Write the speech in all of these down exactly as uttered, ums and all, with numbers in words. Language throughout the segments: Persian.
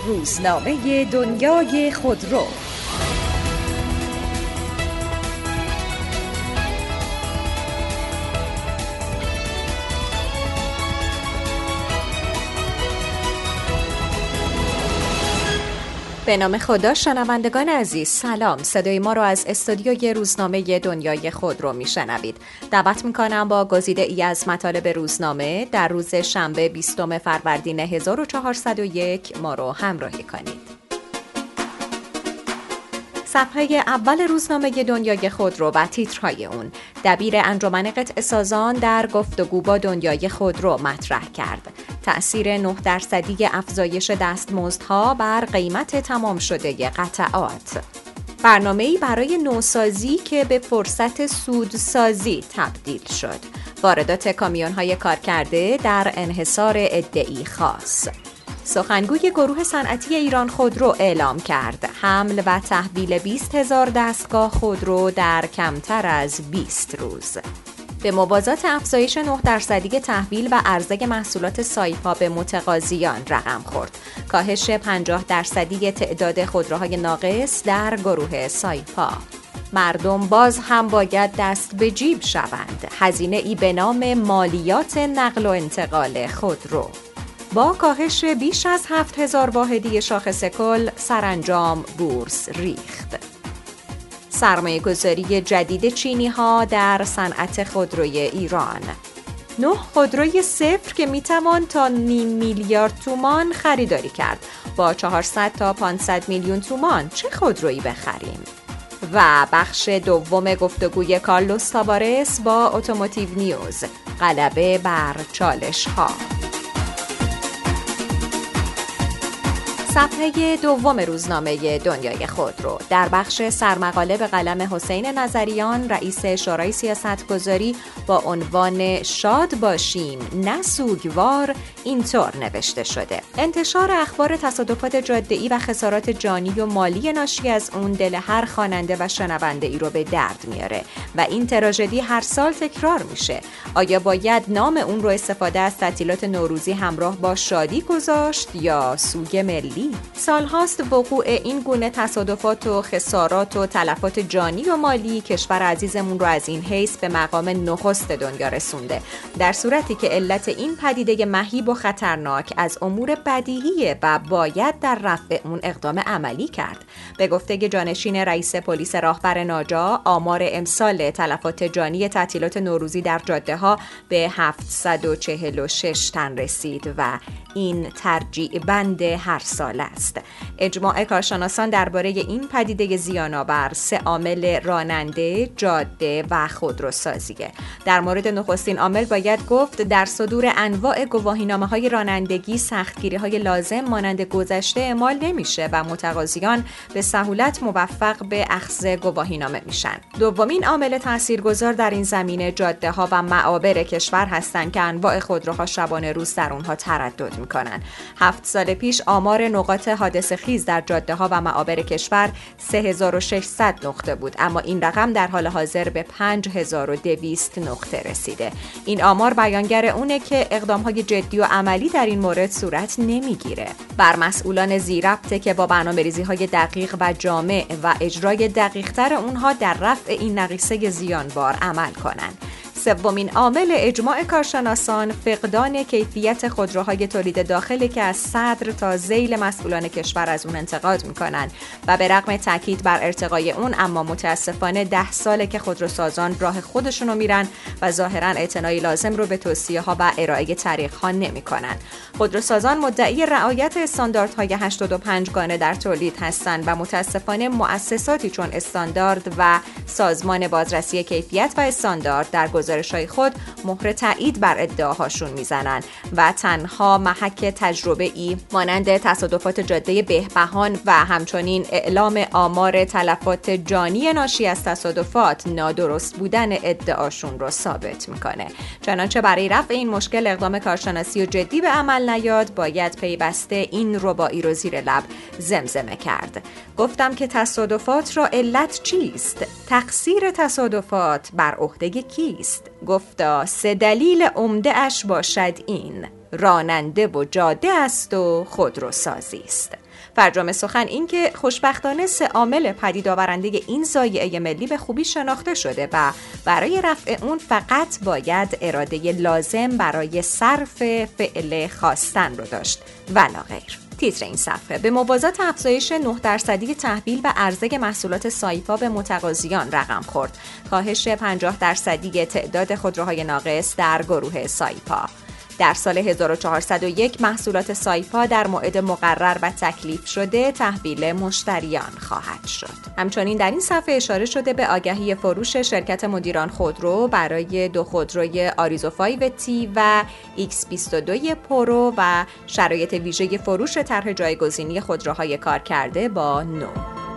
روزنامه دنیای خودرو. به نام خدا. شنوندگان عزیز سلام، صدای ما را از استودیوی روزنامه دنیای خودرو میشنوید. دعوت میکنم با گزیده ای از مطالب روزنامه در روز شنبه بیستم فروردین هزار و چهارصد و یک ما رو همراهی کنید. صفحه اول روزنامه دنیای خودرو و تیترهای اون: دبیر انجمن قطعه سازان در گفتگو با دنیای خودرو مطرح کرد. تأثیر نه درصدی افزایش دستمزدها بر قیمت تمام شده قطعات. برنامه‌ای برای نوسازی که به فرصت سودسازی تبدیل شد. واردات کامیون‌های کارکرده در انحصار عده‌ای خاص. سخنگوی گروه صنعتی ایران خودرو اعلام کرد حمل و تحویل بیست هزار دستگاه خودرو در کمتر از بیست روز. به موازات افزایش نه درصدی تحویل و عرضه محصولات سایپا به متقاضیان رقم خورد. کاهش پنجاه درصدی تعداد خودروهای ناقص در گروه سایپا. مردم باز هم باید دست به جیب شوند. هزینه ای به نام مالیات نقل و انتقال خودرو. با کاهش بیش از هفت هزار واحدی شاخص کل، سرانجام بورس ریخت. سرمایه گذاری جدید چینی ها در صنعت خودروی ایران. نه خودروی صفر که میتوان تا نیم میلیارد تومان خریداری کرد. با چهارصد تا پانصد میلیون تومان چه خودرویی بخریم؟ و بخش دوم گفتگوی کارلوس تاوارس با اتوموتیو نیوز: غلبه بر چالش ها. صفحه دوم روزنامه دنیای خودرو در بخش سرمقاله به قلم حسین نظریان، رئیس شورای سیاستگذاری، با عنوان شاد باشیم نه سوگوار، اینطور نوشته شده: انتشار اخبار تصادفات جاده‌ای و خسارات جانی و مالی ناشی از اون دل هر خواننده و شنونده ای رو به درد میاره و این تراژدی هر سال تکرار میشه. آیا باید نام اون رو استفاده از تعطیلات نوروزی همراه با شادی گذاشت یا سوگ ملی؟ سالهاست وقوع این گونه تصادفات و خسارات و تلفات جانی و مالی کشور عزیزمون رو از این حیث به مقام نخست دنیا رسونده، در صورتی که علت این پدیده مهیب و خطرناک از امور بدیهیه و باید در رفع اون اقدام عملی کرد. به گفته جانشین رئیس پلیس راهبر ناجا، آمار امسال تلفات جانی تعطیلات نوروزی در جاده ها به هفتصد و چهل و شش تن رسید و این ترجیع بند هر سال است. اجماع کارشناسان درباره این پدیده زیان‌آور سه عامل راننده، جاده و خودروسازیه. در مورد نخستین عامل باید گفت در صدور انواع گواهینامه‌های رانندگی سختگیری‌های لازم مانند گذشته اعمال نمیشه و متقاضیان به سهولت موفق به اخذ گواهینامه میشن. دومین عامل تاثیرگذار در این زمینه جاده‌ها و معابر کشور هستند که انواع خودروها شبانه روز در اونها تردد میکنن. هفت سال پیش آمار نقاط حادثه خیز در جاده ها و معابر کشور سه هزار و ششصد نقطه بود، اما این رقم در حال حاضر به پنج هزار و دویست نقطه رسیده. این آمار بیانگر اونه که اقدام های جدی و عملی در این مورد صورت نمیگیره. بر مسئولان ذی‌ربطه که با برنامه‌ریزی های دقیق و جامع و اجرای دقیق تر اونها در رفع این نقیصه زیانبار عمل کنن. سومین عامل اجماع کارشناسان فقدان کیفیت خودروهای تولید داخلی که از صدر تا ذیل مسئولان کشور از اون انتقاد میکنن و به رغم تاکید بر ارتقای اون، اما متاسفانه ده ساله که خودروسازان راه خودشونو میرن و ظاهرا اعتنای لازم رو به توصیه ها و ارائه طریق ها نمیکنن. خودروسازان مدعی رعایت استانداردهای هشتاد و پنج گانه در تولید هستند و متاسفانه مؤسساتی چون استاندارد و سازمان بازرسی کیفیت و استاندارد در گزارش‌های خود مهر تایید بر ادعاهاشون میزنن و تنها محک تجربه‌ای مانند تصادفات جاده بهبهان و همچنین اعلام آمار تلفات جانی ناشی از تصادفات نادرست بودن ادعاشون رو ثابت میکنه. چنانچه برای رفع این مشکل اقدام کارشناسی و جدی به عمل نیاد، باید پیوسته این رباعی رو زیر لب زمزمه کرد. گفتم که تصادفات را علت چیست؟ تقصیر تصادفات بر عهده کیست؟ گفتا سه دلیل عمده اش باشد این: راننده و جاده است و خودروسازی است. فرجام سخن این که خوشبختانه سه عامل پدید آورنده این ضایعه ملی به خوبی شناخته شده و برای رفع اون فقط باید اراده لازم برای صرف فعل خواستن رو داشت ولا غیر. تیتر این صفحه: به موازات افزایش نه درصدی تحویل و عرضه محصولات سایپا به متقاضیان رقم خورد. کاهش پنجاه درصدی تعداد خودروهای ناقص در گروه سایپا. در سال هزار و چهارصد و یک محصولات سایپا در موعد مقرر و تکلیف شده تحویل مشتریان خواهد شد. همچنین در این صفحه اشاره شده به آگهی فروش شرکت مدیران خودرو برای دو خودروی آریزو پنج تی و ایکس بیست و دو پرو و شرایط ویژه فروش طرح جایگزینی خودروهای کارکرده با نو.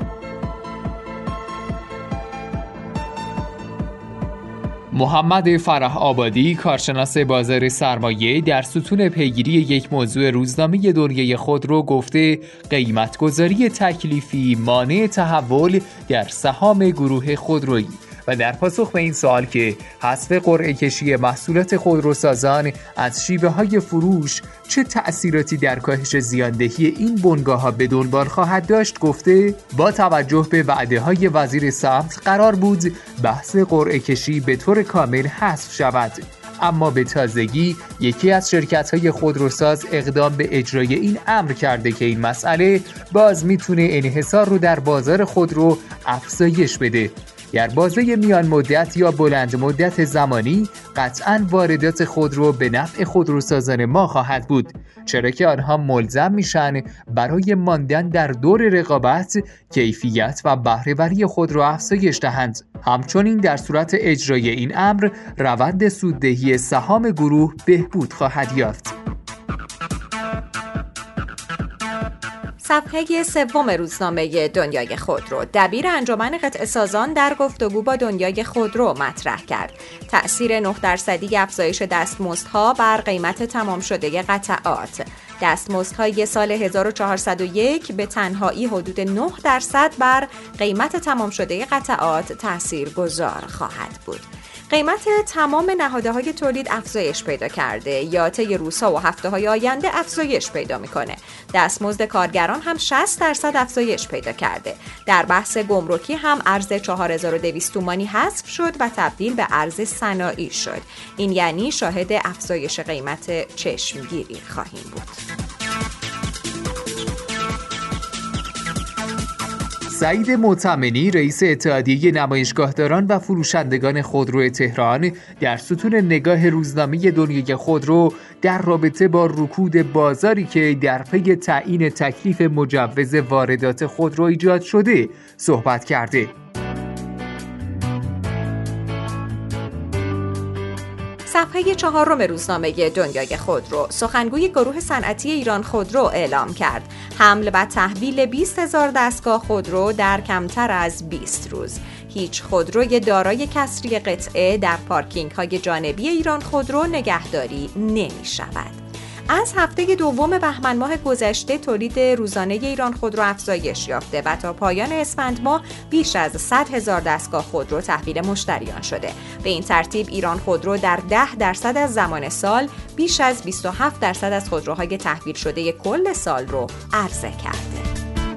محمد فرح آبادی، کارشناس بازار سرمایه، در ستون پیگیری یک موضوع روزنامه دنیای خودرو گفته قیمت‌گذاری تکلیفی مانع تحول در سهام گروه خودرویی و در پاسخ به این سوال که حذف قرعه کشی محصولات خودروسازان از شیوه‌های فروش چه تأثیراتی در کاهش زیاندهی این بنگاه‌ها به دنبال خواهد داشت، گفته با توجه به وعده‌های وزیر سمت قرار بود بحث قرعه کشی به طور کامل حذف شود، اما به تازگی یکی از شرکت‌های خودروساز اقدام به اجرای این امر کرده که این مسئله باز میتونه انحصار رو در بازار خودرو افزایش بده. در بازه میان مدت یا بلند مدت زمانی قطعاً واردات خودرو به نفع خودروسازان ما خواهد بود، چرا که آنها ملزم میشن برای ماندن در دور رقابت کیفیت و بهره‌وری خودرو افزایش دهند. همچنین در صورت اجرای این امر روند سوددهی سهام گروه بهبود خواهد یافت. صفحه سوم روزنامه دنیای خودرو: دبیر انجمن قطعه‌سازان در گفتگو با دنیای خودرو مطرح کرد. تأثیر نه درصدی افزایش دستمزدها بر قیمت تمام شده قطعات. دستمزدهای سال هزار و چهارصد و یک به تنهایی حدود نه درصد بر قیمت تمام شده قطعات تاثیرگذار خواهد بود. قیمت تمام نهادهای تولید افزایش پیدا کرده یا طی روزها و هفته‌های آینده افزایش پیدا می‌کنه. دستمزد کارگران هم شصت درصد افزایش پیدا کرده. در بحث گمرکی هم ارز چهار هزار و دویست تومانی حذف شد و تبدیل به ارز صنایعی شد. این یعنی شاهد افزایش قیمت چشمگیری خواهیم بود. سعید معتمنی، رئیس اتحادیه نمایشگاهداران و فروشندگان خودرو تهران، در ستون نگاه روزنامه دنیای خودرو در رابطه با رکود بازاری که در پی تعیین تکلیف مجوز واردات خودرو ایجاد شده صحبت کرده. صفحه چهارم روزنامه دنیای خودرو: سخنگوی گروه صنعتی ایران خودرو اعلام کرد حمل و تحویل بیست هزار دستگاه خودرو در کمتر از بیست روز. هیچ خودروی دارای کسری قطعه در پارکینگ های جانبی ایران خودرو نگهداری نمی شود. از هفته دوم بهمن ماه گذشته تولید روزانه ایران خودرو افزایش یافته و تا پایان اسفند ماه بیش از صد هزار دستگاه خودرو تحویل مشتریان شده. به این ترتیب ایران خودرو در ده درصد از زمان سال بیش از بیست و هفت درصد از خودروهای تحویل شده کل سال رو عرضه کرده.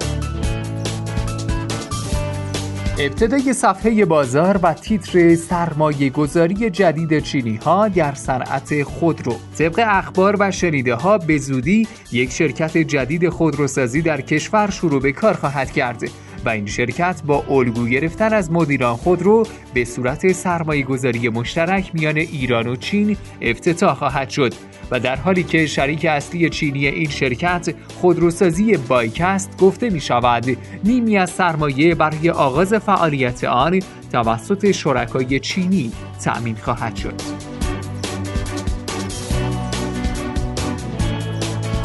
ابتدای صفحه بازار و تیتر سرمایه گذاری جدید چینی ها در صنعت خودرو. طبق اخبار و شنیده ها به زودی یک شرکت جدید خودروسازی در کشور شروع به کار خواهد کرد و این شرکت با الگو گرفتن از مدیران خودرو به صورت سرمایه گذاری مشترک میان ایران و چین افتتاح خواهد شد و در حالی که شریک اصلی چینی این شرکت خودروسازی بایک است، گفته می شود نیمی از سرمایه برای آغاز فعالیت آن توسط شرکای چینی تأمین خواهد شد.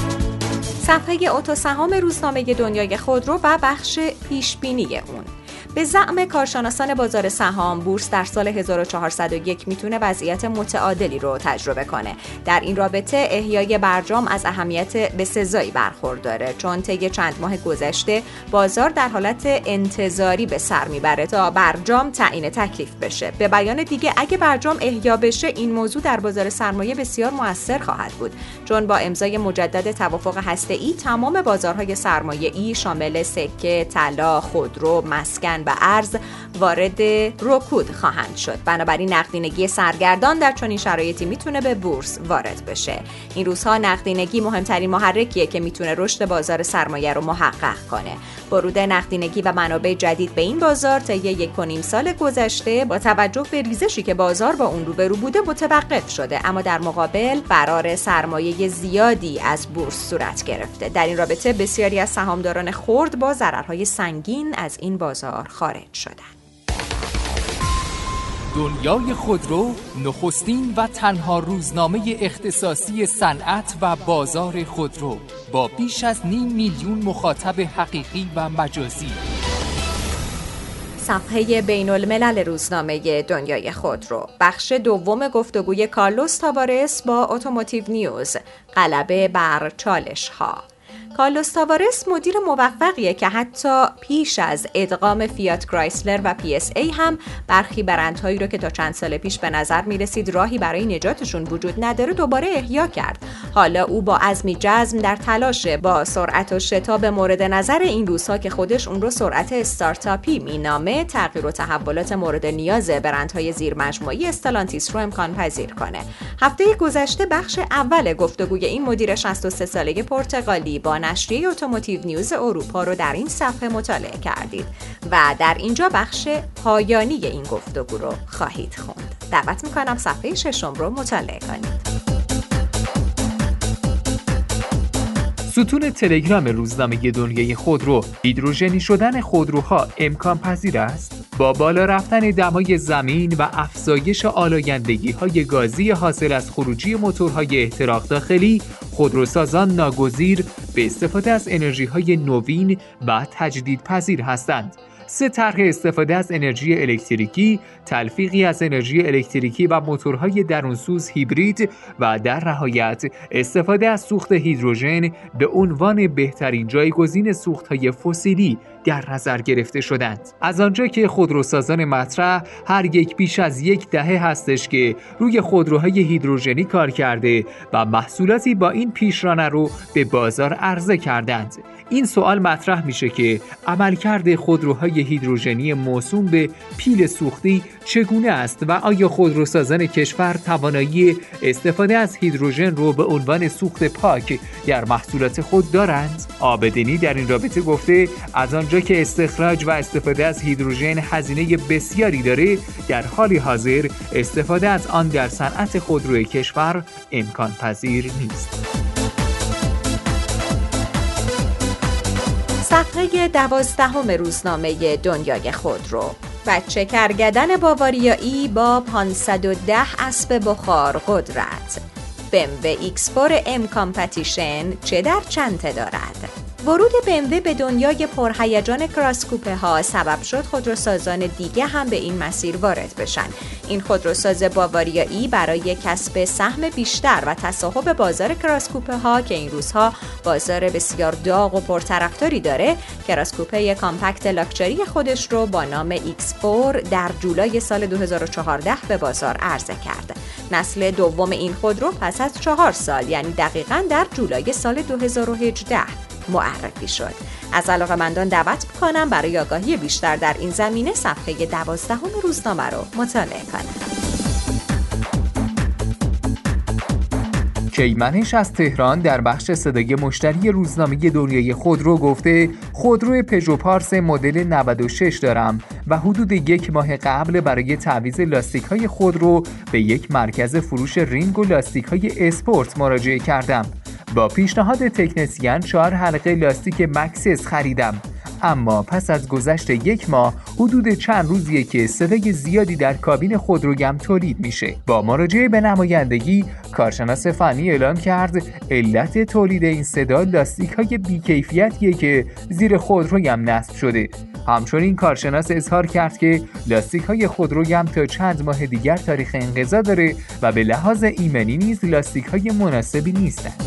صفحه اتوسهام روزنامه دنیای خودرو و بخش پیشبینی اون: به زعم کارشناسان بازار سهام، بورس در سال هزار و چهارصد و یک میتونه وضعیت متعادلی رو تجربه کنه. در این رابطه احیای برجام از اهمیت بسزایی برخورداره، چون طی چند ماه گذشته بازار در حالت انتظاری به سر میبره تا برجام تعیین تکلیف بشه. به بیان دیگه اگه برجام احیا بشه، این موضوع در بازار سرمایه بسیار مؤثر خواهد بود، چون با امضای مجدد توافق هسته‌ای تمام بازارهای سرمایه‌ای شامل سکه، طلا، خودرو، مسکن و ارز وارد رکود خواهند شد. بنابراین نقدینگی سرگردان در چنین شرایطی میتونه به بورس وارد بشه. این روزها نقدینگی مهمترین محرکیه که میتونه رشد بازار سرمایه رو محقق کنه. ورود نقدینگی و منابع جدید به این بازار طی یک و نیم سال گذشته با توجه به ریزشی که بازار با اون روبرو بوده متوقف شده، اما در مقابل فرار سرمایه زیادی از بورس صورت گرفته. در این رابطه بسیاری از سهامداران خرد با ضررهای سنگین از این بازار خارج شدند. دنیای خودرو نخستین و تنها روزنامه اختصاصی صنعت و بازار خودرو با بیش از نیم میلیون مخاطب حقیقی و مجازی. صفحه بین الملل روزنامه دنیای خودرو. بخش دوم گفتگوی کارلوس تاوارس با اتوموتیو نیوز. غلبه بر چالش ها. کارلوس تاوارس مدیر موفقیه که حتی پیش از ادغام فیات کرایسلر و پی اس ای هم برخی برندهایی رو که تا چند سال پیش به نظر میرسید راهی برای نجاتشون وجود نداره دوباره احیا کرد. حالا او با عزمی جزم در تلاشه با سرعت و شتاب مورد نظر این روزها که خودش اون رو سرعت استارتاپی مینامه تغییر و تحولات مورد نیاز برندهای زیرمجموعی استلانتیس رو امکان پذیر کنه. هفته گذشته بخش اول گفتگوی این مدیر شصت و سه ساله پرتغالی با نشریه اتوموتیو نیوز اروپا رو در این صفحه مطالعه کردید و در اینجا بخش پایانی این گفتگو رو خواهید خوند. دعوت میکنم صفحه ششم رو مطالعه کنید. ستون تلگرام روزنامه دنیای خودرو: هیدروژنی شدن خودروها امکان پذیر است؟ با بالا رفتن دمای زمین و افزایش آلایندگی‌های گازی حاصل از خروجی موتورهای احتراق داخلی، خودروسازان ناگزیر به استفاده از انرژی‌های نوین و تجدیدپذیر هستند. سه طرح استفاده از انرژی الکتریکی، تلفیقی از انرژی الکتریکی و موتورهای درونسوز هیبرید و در نهایت استفاده از سوخت هیدروژن به عنوان بهترین جایگزین سوخت‌های فسیلی در نظر گرفته شدند. از آنجا که خودروسازان مطرح هر یک بیش از یک دهه هستش که روی خودروهای هیدروژنی کار کرده و محصولاتی با این پیشرانه رو به بازار عرضه کردند. این سوال مطرح میشه که عملکرد خودروهای هیدروژنی موسوم به پیل سوختی چگونه است و آیا خودروسازان کشور توانایی استفاده از هیدروژن رو به عنوان سوخت پاک در محصولات خود دارند؟ عابدینی در این رابطه گفته از آنجا که استخراج و استفاده از هیدروژن هزینه بسیاری داره، در حال حاضر استفاده از آن در صنعت خودروی کشور امکان پذیر نیست. صفحه دوازدهم روزنامه دنیای خودرو. بچه کرگدن باواریایی با پانصد و ده اسب بخار قدرت. بی ام و ایکس فور ام کامپتیشن چه در چنته دارد؟ ورود بی ام و به دنیای پرهیجان کراسکوپه ها سبب شد خودروسازان دیگه هم به این مسیر وارد بشن. این خودروساز باواریایی برای کسب سهم بیشتر و تصاحب بازار کراسکوپه ها که این روزها بازار بسیار داغ و پرطرفداری داره، کراسکوپه کامپکت لاکچری خودش رو با نام ایکس فور در جولای سال دو هزار و چهارده به بازار عرضه کرد. نسل دوم این خودرو پس از چهار سال یعنی دقیقاً در جولای سال دو هزار و هجده معرفی شد. از علاقه‌مندان دعوت می‌کنم برای آگاهی بیشتر در این زمینه صفحه دوازدهم روزنامه رو مطالعه کنند. کیمنش از تهران در بخش صدای مشتری روزنامه دنیای خودرو گفته خودرو پژو پارس مدل نود و شش دارم و حدود یک ماه قبل برای تعویض لاستیک‌های خودرو به یک مرکز فروش رینگ و لاستیک‌های اسپورت مراجعه کردم. با پیشنهاد تکنسین چهار حلقه لاستیک مکسس خریدم، اما پس از گذشت یک ماه حدود چند روزیه که صدای زیادی در کابین خودرویم تولید میشه. با مراجعه به نمایندگی کارشناس فنی اعلام کرد علت تولید این صدا لاستیک‌های بی‌کیفیتیه که زیر خودرویم نصب شده. همچنین کارشناس اظهار کرد که لاستیک‌های خودروی هم تا چند ماه دیگر تاریخ انقضا داره و به لحاظ ایمنی نیز لاستیک‌های مناسبی نیستند.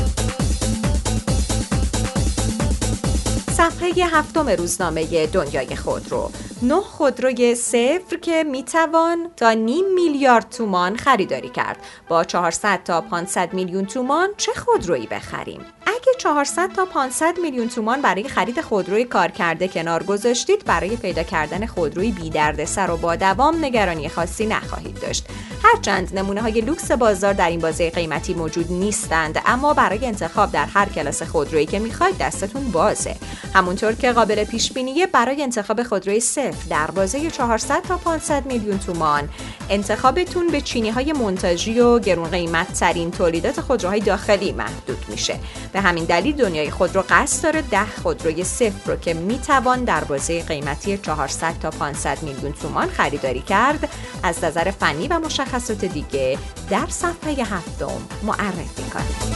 صفحه هفتم روزنامه دنیای خودرو. نه خودروی صفر که میتوان تا نیم میلیارد تومان خریداری کرد. با چهارصد تا پانصد میلیون تومان چه خودرویی بخریم؟ اگه چهارصد تا پانصد میلیون تومان برای خرید خودروی کارکرده کنار گذاشتید، برای پیدا کردن خودروی بی دردسر و با دوام نگرانی خاصی نخواهید داشت. هرچند نمونه‌های لوکس بازار در این بازه قیمتی موجود نیستند، اما برای انتخاب در هر کلاس خودرویی که می‌خواید دستتون بازه. همونطور که قابل پیش بینیه، برای انتخاب خودروی صفر در بازه چهارصد تا پانصد میلیون تومان، انتخابتون به چینی‌های منتاژی و گرون قیمت ترین تولیدات خودروهای داخلی محدود میشه. به همین دلیل دنیای خودرو قصد داره ده خودروی صفر رو که میتوان در بازه قیمتی چهارصد تا پانصد میلیون تومان خریداری کرد، از نظر فنی و مشخصات دیگه در صفحه هفتم معرفی کنه.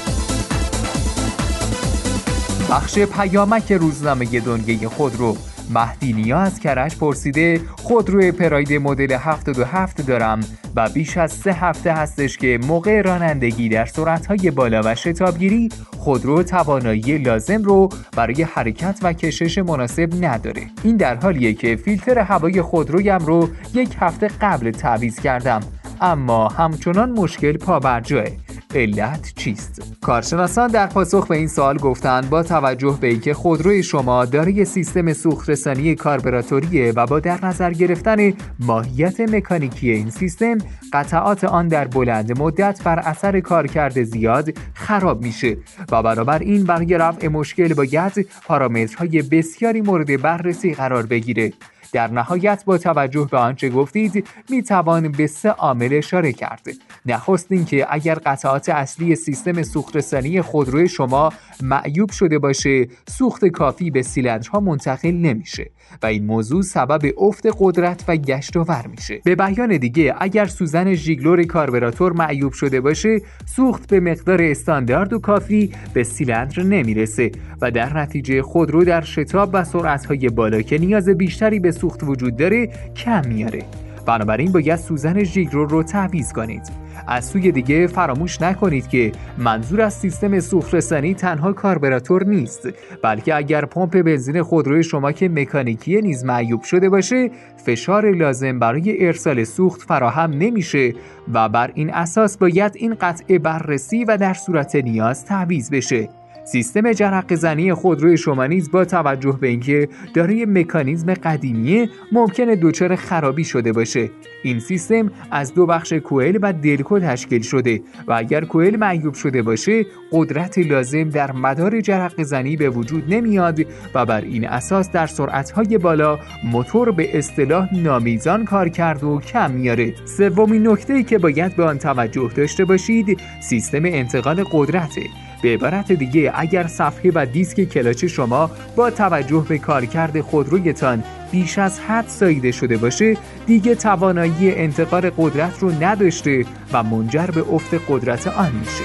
بخش پیامک روزنامه دنیای خودرو. مهدی نیا از کرج پرسیده خودرو پراید مدل هفتاد و هفت دارم و بیش از سه هفته هستش که موقع رانندگی در سرعت‌های بالا و شتابگیری خودرو توانایی لازم رو برای حرکت و کشش مناسب نداره. این در حالیه که فیلتر هوای خودرویم رو یک هفته قبل تعویض کردم، اما همچنان مشکل پابرجاه. علت چیست؟ کارشناسان در پاسخ به این سوال گفتند با توجه به اینکه خودروی شما دارای سیستم سوخت‌رسانی کاربراتوریه و با در نظر گرفتن ماهیت مکانیکی این سیستم، قطعات آن در بلند مدت بر اثر کارکرد زیاد خراب میشه و برابر این برای رفع مشکل باید پارامترهای بسیاری مورد بررسی قرار بگیره. در نهایت با توجه به آنچه گفتید می توان به سه عامل اشاره کرد. نخست اینکه اگر قطعات اصلی سیستم سوخت‌رسانی خودروی شما معیوب شده باشه، سوخت کافی به سیلندرها منتقل نمیشه و این موضوع سبب افت قدرت و گشت و ور میشه. به بیان دیگه اگر سوزن ژیگلور کاربراتور معیوب شده باشه، سوخت به مقدار استاندارد و کافی به سیلندر نمیرسه و در نتیجه خودرو در شتاب و سرعت‌های بالا که نیاز بیشتری به سوخت وجود داره کم میاره. بنابراین باید سوزن ژیگلور رو تعویض کنید. از سوی دیگه فراموش نکنید که منظور از سیستم سوخت‌رسانی تنها کاربراتور نیست، بلکه اگر پمپ بنزین خودروی شما که مکانیکی نیز معیوب شده باشه، فشار لازم برای ارسال سوخت فراهم نمیشه و بر این اساس باید این قطعه بررسی و در صورت نیاز تعویض بشه. سیستم جرقه زنی خودروی شما نیز با توجه به اینکه دارای مکانیزم قدیمیه ممکنه دچار خرابی شده باشه. این سیستم از دو بخش کوئل و دلکو تشکیل شده و اگر کوئل معیوب شده باشه، قدرت لازم در مدار جرقه زنی به وجود نمیاد و بر این اساس در سرعت‌های بالا موتور به اصطلاح نامیزان کار کرد و کم میاره. سومین نکته‌ای که باید به آن توجه داشته باشید، سیستم انتقال قدرته. به عبارت دیگه اگر صفحه و دیسک کلاچ شما با توجه به کارکرد خودرویتان بیش از حد ساییده شده باشه، دیگه توانایی انتقال قدرت رو نداشته و منجر به افت قدرت آن میشه.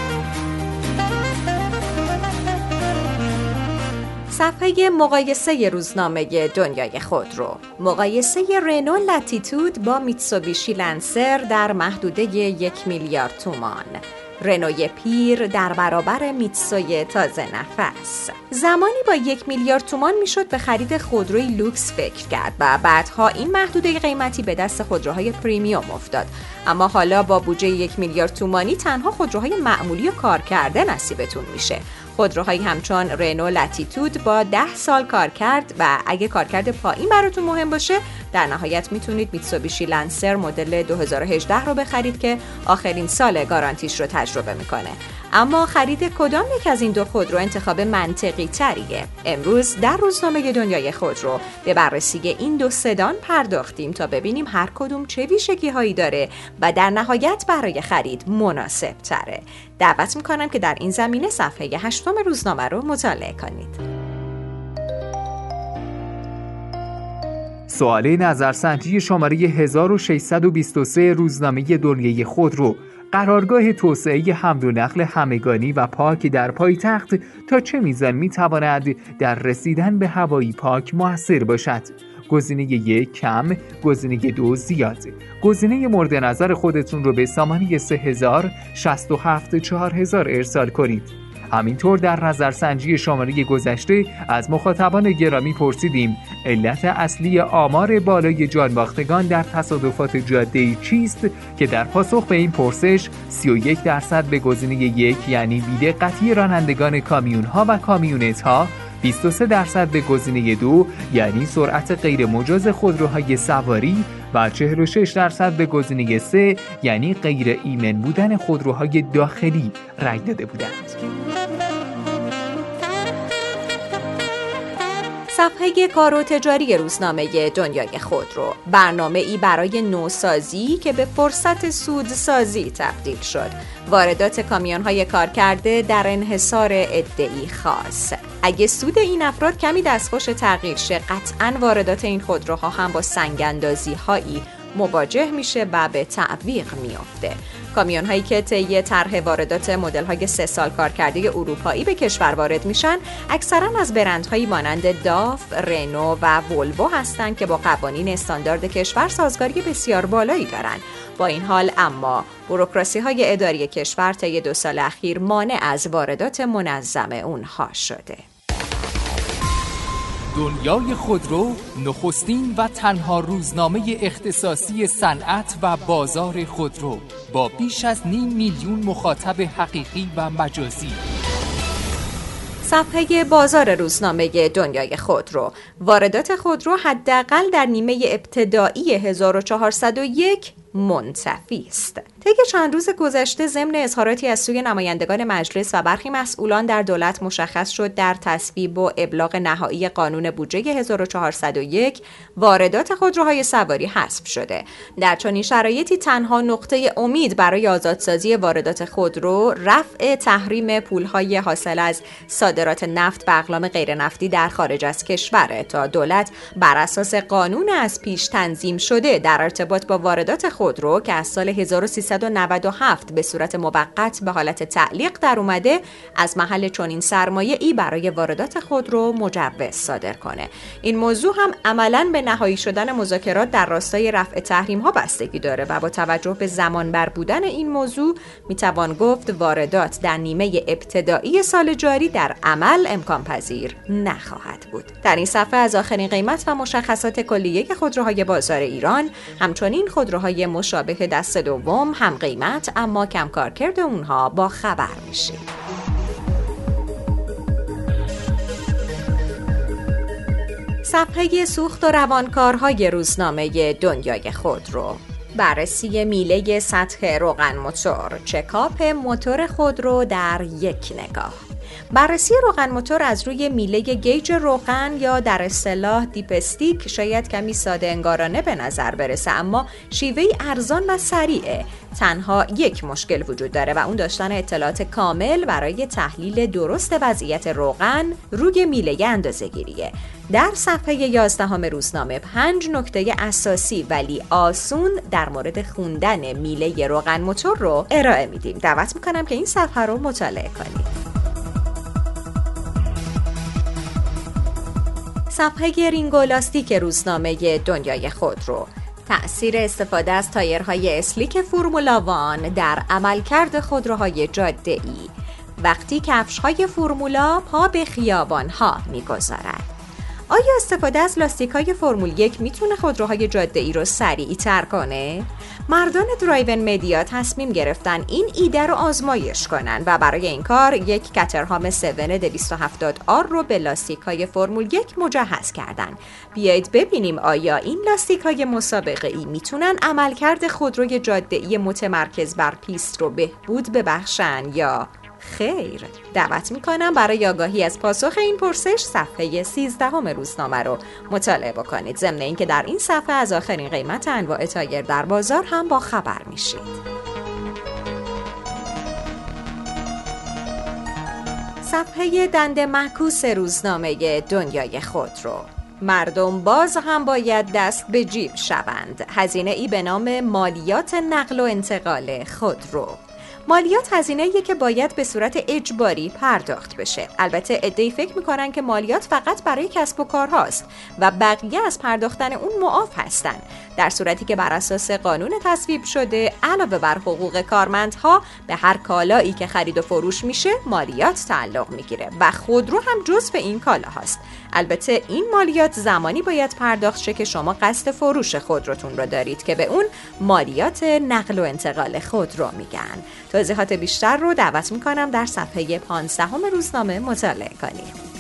صفحه مقایسه روزنامه دنیای خودرو. مقایسه رنو لاتیتود با میتسوبیشی لنسر در محدوده یک میلیارد تومان. رنوی پیر در برابر میتسوی تازه نفس. زمانی با یک میلیارد تومان میشد به خرید خودروی لوکس فکر کرد و بعدها این محدوده قیمتی به دست خودروهای پریمیوم افتاد. اما حالا با بودجه یک میلیارد تومانی تنها خودروهای معمولی و کارکرده نصیبتون میشه. خودروهایی همچون رنو لاتیتود با ده سال کار کرد و اگه کارکرد پایین براتون مهم باشه، در نهایت میتونید میتسوبیشی لنسر مدل دو هزار و هجده رو بخرید که آخرین سال گارانتیش رو تجربه میکنه. اما خرید کدام یک از این دو خودرو انتخاب منطقی تریه؟ امروز در روزنامه دنیای خودرو به بررسی این دو سدان پرداختیم تا ببینیم هر کدوم چه ویژگی هایی داره و در نهایت برای خرید مناسب تره. دعوت میکنم که در این زمینه صفحه هشتم روزنامه رو مطالعه کنید. سوال نظرسنجی شماره هزار و ششصد و بیست و سه روزنامه دنیای خودرو. قرارگاه توسعه حمل و نقل همگانی و پاک در پایتخت تا چه میزان میتواند در رسیدن به هوایی پاک مؤثر باشد؟ گزینه یک کم، گزینه دو زیاد. گزینه مورد نظر خودتون رو به سامانه سه هزار شصت و هفت چهار هزار ارسال کنید. همینطور در نظرسنجی شماره گذشته از مخاطبان گرامی پرسیدیم علت اصلی آمار بالای جانباختگان در تصادفات جاده‌ای چیست که در پاسخ به این پرسش سی و یک درصد به گزینه یک یعنی بی‌دقتی رانندگان کامیون‌ها و کامیونت‌ها، بیست و سه درصد به گزینه دو یعنی سرعت غیر مجاز خودروهای سواری و چهل و شش درصد به گزینه سه یعنی غیر ایمن بودن خودروهای داخلی رای داده بودند. صفحه کار و تجاری روزنامه دنیای خودرو، برنامه‌ای برای نوسازی که به فرصت سودسازی تبدیل شد. واردات کامیون‌های کارکرده در انحصار عده‌ای خاص. اگه سود این افراد کمی دستخوش تغییر شه، قطعاً واردات این خودروها هم با سنگ‌اندازی‌هایی مواجه میشه و به تعویق میفته. کامیون هایی که طی طرح واردات مدل های سه سال کارکرده اروپایی به کشور وارد میشن اکثرا از برندهایی مانند داف، رنو و ولوو هستند که با قوانین استاندارد کشور سازگاری بسیار بالایی دارند. با این حال اما بوروکراسی های اداری کشور طی دو سال اخیر مانع از واردات منظم اونها شده. دنیای خودرو نخستین و تنها روزنامه اختصاصی صنعت و بازار خودرو با بیش از نیم میلیون مخاطب حقیقی و مجازی. صفحه بازار روزنامه دنیای خودرو، واردات خودرو حداقل در نیمه ابتدایی هزار و چهارصد و یک منتفی است. طی چند روز گذشته ضمن اظهاراتی از سوی نمایندگان مجلس و برخی مسئولان در دولت مشخص شد در تصویب و ابلاغ نهایی قانون بودجه هزار و چهارصد و یک واردات خودروهای سواری حذف شده. در چنین شرایطی تنها نقطه امید برای آزادسازی واردات خودرو رفع تحریم پولهای حاصل از صادرات نفت و اقلام غیر نفتی در خارج از کشور تا دولت بر اساس قانون از پیش تنظیم شده در ارتباط با واردات خودرو که از سال هزار و سیصد و نود و هفت به صورت موقت به حالت تعلیق در اومده از محل چنین سرمایه‌ای برای واردات خودرو مجوز صادر کنه. این موضوع هم عملاً به نهایی شدن مذاکرات در راستای رفع تحریم‌ها بستگی داره و با توجه به زمانبر بودن این موضوع میتوان گفت واردات در نیمه ابتدایی سال جاری در عمل امکان پذیر نخواهد بود. در این صفحه از آخرین قیمت و مشخصات کلیه خودروهای بازار ایران، همچنین خودروهای مشابه دست دوم هم قیمت اما کم کارکرد اونها با خبر میشید. صفحه سوخت و روانکارهای روزنامه دنیای خودرو، بررسی میله سطح روغن موتور، چکاپ موتور خودرو در یک نگاه. بررسی روغن موتور از روی میله گیج روغن یا در اصطلاح دیپستیک شاید کمی ساده انگارانه به نظر برسه، اما شیوهی ارزان و سریعه. تنها یک مشکل وجود داره و اون داشتن اطلاعات کامل برای تحلیل درست وضعیت روغن روی میله اندازه‌گیریه. در صفحه یازدهم روزنامه پنج نکته اساسی ولی آسون در مورد خوندن میله روغن موتور رو ارائه میدیم. دعوت میکنم که این صفحه رو مطالعه کنید. صفحه رینگ و لاستیک روزنامه دنیای خودرو، تأثیر استفاده از تایرهای اسلیک فرمولا وان در عملکرد خودروهای جاده‌ای وقتی کفش‌های فرمولا پا به خیابان‌ها می‌گذارد. آیا استفاده از لاستیک‌های فرمول یک میتونه خودروهای جاده‌ای رو سریع‌تر کنه؟ مردان درایون مدیا تصمیم گرفتن این ایده رو آزمایش کنن و برای این کار یک کترهام سون دویست و هفتاد آر رو به لاستیک‌های فرمول یک مجهز کردن. بیایید ببینیم آیا این لاستیک‌های مسابقه‌ای میتونن عملکرد خودروی جاده‌ای متمرکز بر پیست رو بهبود ببخشن یا خیر. دعوت میکنم برای آگاهی از پاسخ این پرسش صفحه سیزدهم روزنامه رو مطالعه بکنید. ضمن اینکه در این صفحه از آخرین قیمت انواع تایر در بازار هم با خبر میشید. صفحه دنده معکوس روزنامه دنیای خودرو، مردم باز هم باید دست به جیب شوند. هزینه ای به نام مالیات نقل و انتقال خودرو. مالیات هزینه‌ایه که باید به صورت اجباری پرداخت بشه. البته عده‌ای فکر می‌کنن که مالیات فقط برای کسب و کارهاست و بقیه از پرداختن اون معاف هستن، در صورتی که بر اساس قانون تصویب شده علاوه بر حقوق کارمندها به هر کالایی که خرید و فروش میشه مالیات تعلق میگیره و خودرو هم جزو این کالا هست. البته این مالیات زمانی باید پرداخت شه که شما قصد فروش خودروتون رو دارید که به اون مالیات نقل و انتقال خودرو میگن. توضیحات بیشتر رو دعوت میکنم در صفحه پانزدهم روزنامه مطالعه کنید.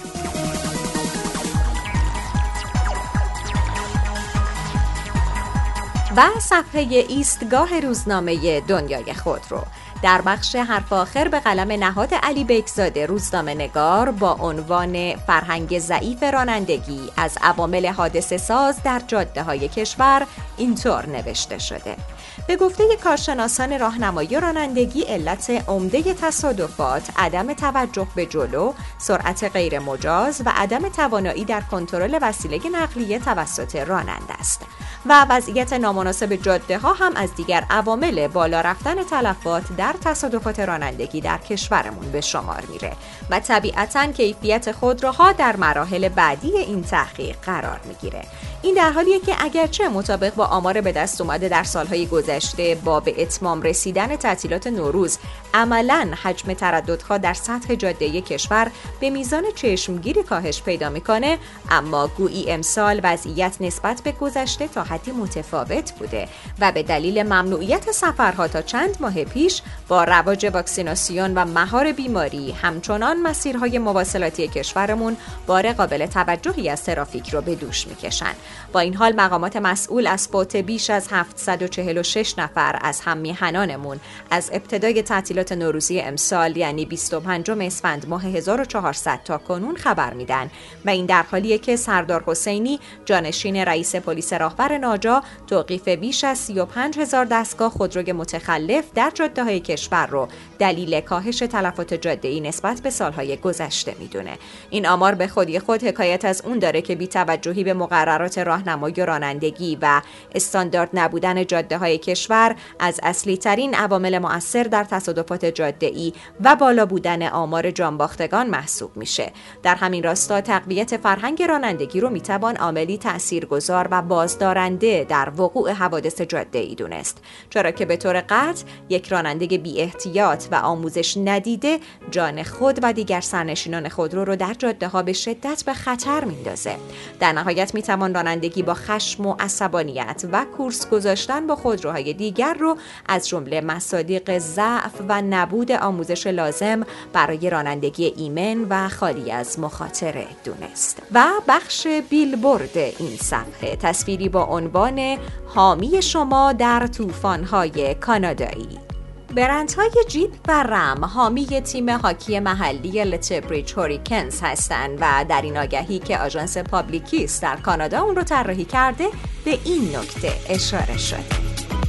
و صفحه ایستگاه روزنامه دنیای خودرو. در بخش حرف آخر به قلم نهاد علی بیکزاده روزنامه نگار با عنوان فرهنگ ضعیف رانندگی از عوامل حادثه ساز در جاده های کشور اینطور نوشته شده: به گفته کارشناسان راهنمایی رانندگی علت عمده تصادفات عدم توجه به جلو، سرعت غیر مجاز و عدم توانایی در کنترل وسیله نقلیه توسط راننده است و وضعیت نامناسب جاده ها هم از دیگر عوامل بالا رفتن تلفات در تصادفات رانندگی در کشورمون به شمار میره و طبیعتاً کیفیت خودروها در مراحل بعدی این تحقیق قرار میگیره. این در حالیه که اگرچه مطابق با آمار به دست اومده در سالهای گذشته با به اتمام رسیدن تعطیلات نوروز عملاً حجم ترددها در سطح جاده کشور به میزان چشمگیری کاهش پیدا میکنه، اما گویی امسال وضعیت نسبت به گذشته تا حدی متفاوت بوده و به دلیل ممنوعیت سفرها تا چند ماه پیش با رواج واکسیناسیون و مهار بیماری همچنان مسیرهای مواصلاتی کشورمون بار قابل توجهی از ترافیک رو به دوش میکشن. با این حال مقامات مسئول از فوت بیش از هفتصد و چهل و شش نفر از هم‌میهنانمون از ابتدای تعطیلات نوروزی امسال یعنی بیست و پنجم اسفند ماه هزار و چهارصد تا کنون خبر میدن و این در حالیه که سردار حسینی جانشین رئیس پلیس راهور ناجا توقیف بیش از سی و پنج هزار دستگاه خودروی متخلف در جاده‌های کشور رو دلیل کاهش تلفات جاده‌ای نسبت به سالهای گذشته میدونه. این آمار به خودی خود حکایت از اون داره که بی‌توجهی به مقررات راهنمایی و رانندگی و استاندارد نبودن جاده‌های کشور از اصلی ترین عوامل مؤثر در تصادفات جاده‌ای و بالا بودن آمار جانباختگان محسوب میشه. در همین راستا تقویت فرهنگ رانندگی رو میتوان عاملی تاثیرگذار و بازدارنده در وقوع حوادث جاده‌ای دونست، چرا که به طور قطع یک راننده بی احتیاط و آموزش ندیده جان خود و دیگر سرنشینان خودرو رو در جاده‌ها به شدت به خطر میندازه. در نهایت میتوان رانندگی با خشم و عصبانیت و کورس گذاشتن با خودروهای دیگر رو از جمله مصادیق ضعف و نبود آموزش لازم برای رانندگی ایمن و خالی از مخاطره دونست. و بخش بیلبورد این صفحه تصویری با عنوان حامی شما در طوفان‌های کانادایی. برندهای جیپ و رم حامی تیم هاکی محلی لتبریج هوریکنز هستند و در این آگهی که آژانس پابلیکیس در کانادا اون رو طراحی کرده به این نکته اشاره شده.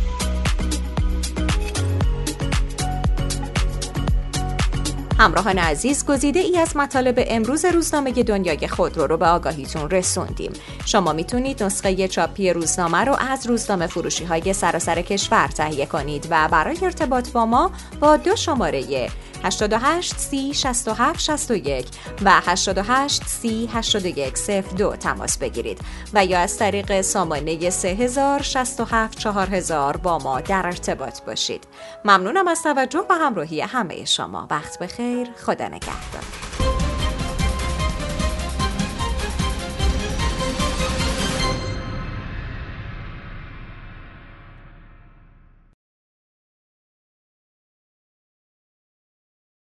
همراهان عزیز، گزیده ای از مطالب امروز روزنامه دنیای خودرو رو به آگاهیتون رسوندیم. شما میتونید نسخه چاپی روزنامه رو از روزنامه فروشی های سراسر کشور تهیه کنید و برای ارتباط با ما با دو شماره هشتاد و هشت سی شصت و هفت شصت و یک و هشتاد و هشت سی هشتاد و یک صفر دو تماس بگیرید و یا از طریق سامانه سه هزار شصت و هفت چهار هزار با ما در ارتباط باشید. ممنونم از توجه و همراهی همه شما. وقت بخیر. خدا نگهدار.